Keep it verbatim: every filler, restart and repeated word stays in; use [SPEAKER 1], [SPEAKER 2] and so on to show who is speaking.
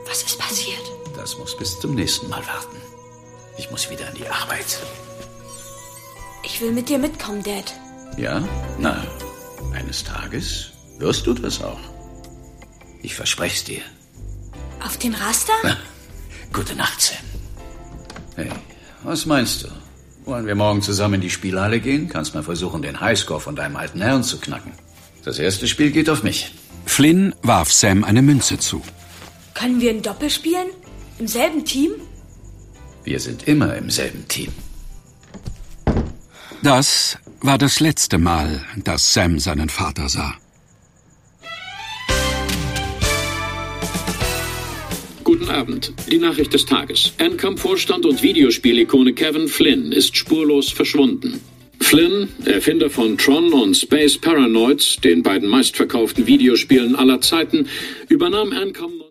[SPEAKER 1] Was ist passiert?
[SPEAKER 2] Das muss bis zum nächsten Mal warten. Ich muss wieder an die Arbeit.
[SPEAKER 1] Ich will mit dir mitkommen, Dad.
[SPEAKER 2] Ja? Na, eines Tages wirst du das auch. Ich verspreche es dir.
[SPEAKER 1] Auf den Raster?
[SPEAKER 2] Na, gute Nacht, Sam. Hey, was meinst du? Wollen wir morgen zusammen in die Spielhalle gehen? Kannst mal versuchen, den Highscore von deinem alten Herrn zu knacken. Das erste Spiel geht auf mich.
[SPEAKER 3] Flynn warf Sam eine Münze zu.
[SPEAKER 1] Können wir ein Doppel spielen? Im selben Team?
[SPEAKER 2] Wir sind immer im selben Team.
[SPEAKER 3] Das war das letzte Mal, dass Sam seinen Vater sah.
[SPEAKER 4] Guten Abend. Die Nachricht des Tages. Encom-Vorstand und Videospielikone Kevin Flynn ist spurlos verschwunden. Flynn, Erfinder von Tron und Space Paranoids, den beiden meistverkauften Videospielen aller Zeiten, übernahm Encom...